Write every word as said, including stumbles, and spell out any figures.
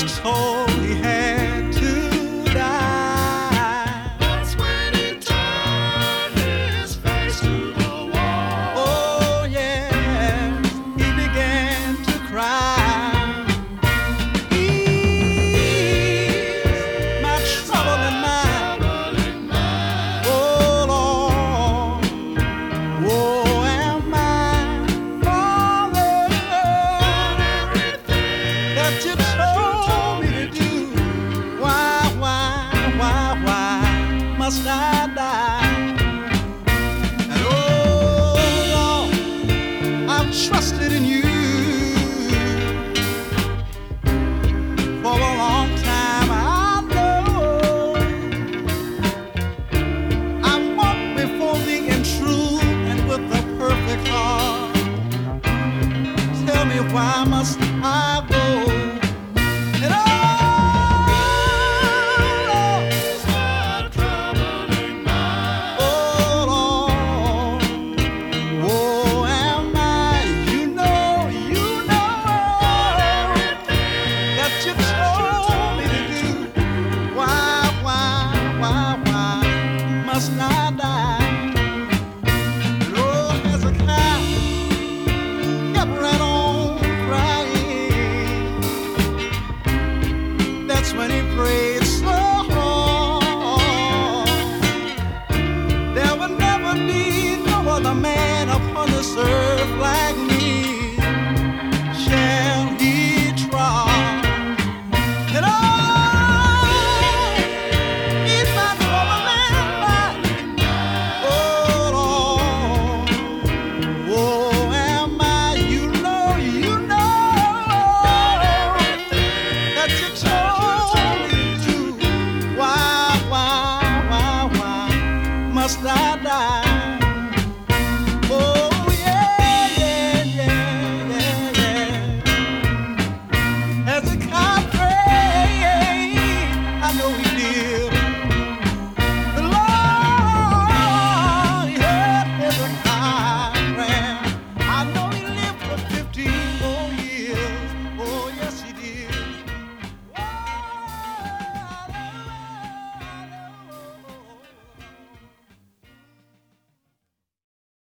was told he had to die. That's when he turned his face to the wall. Oh yeah, he began to cry. Ease my troubling mind. Oh Lord, oh am I falling that you told me to do? Why, why, why, why must I die? And oh Lord, I've trusted in you for a long time. I know I walked before thee in truth and with a perfect heart. Tell me why must